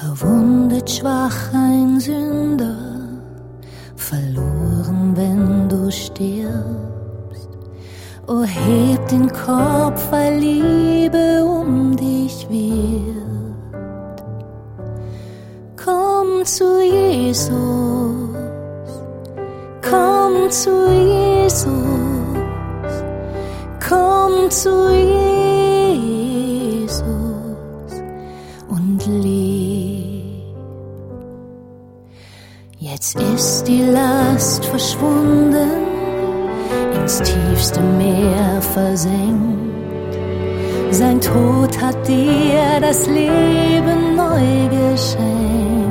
Verwundet, schwach, ein Sünder, verloren, wenn du stirbst. O heb den Kopf, weil Liebe um dich wirbt. Komm zu Jesus, komm zu Jesus, komm zu Jesus und lieb. Jetzt ist die Last verschwunden, ins tiefste Meer versenkt. Sein Tod hat dir das Leben neu geschenkt.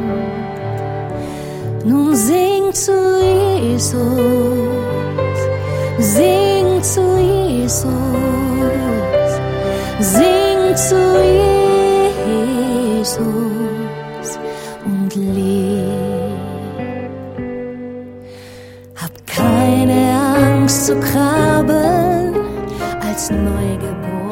Nun sing zu Jesus, sing zu Jesus, sing zu Jesus und lieb. Hab keine Angst zu krabbeln als Neugeborene.